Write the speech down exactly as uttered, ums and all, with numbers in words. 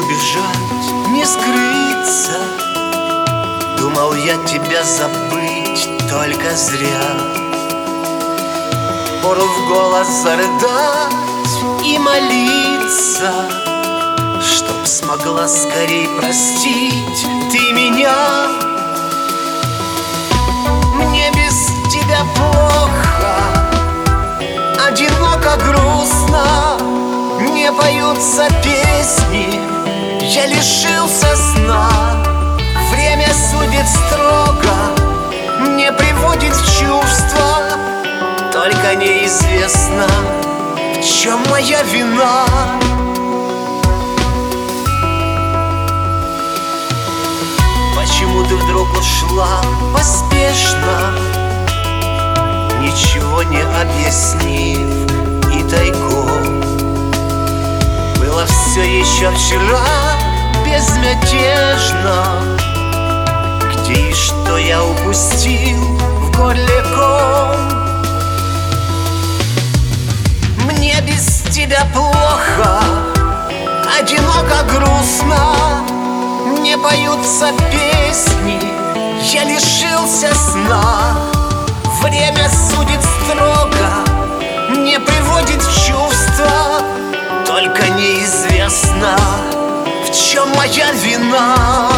убежать, не скрыться. Думал я тебя забыть, только зря. Пору в голос зарыдать и молиться, чтоб смогла скорей простить ты меня. Мне без тебя плохо, одиноко, грустно, не поются песни, я лишился сна. Время судит строго, не приводит в чувство, только неизвестно, в чем моя вина. Почему ты вдруг ушла поспешно, ничего не объяснив и тайком? Было все еще вчера безмятежно. Где и что я упустил в горле ком? Мне без тебя плохо, одиноко, грустно, не поются песни, я лишился сна. Время судит строго, не приводит в чувство, только неизвестно, в чем моя вина.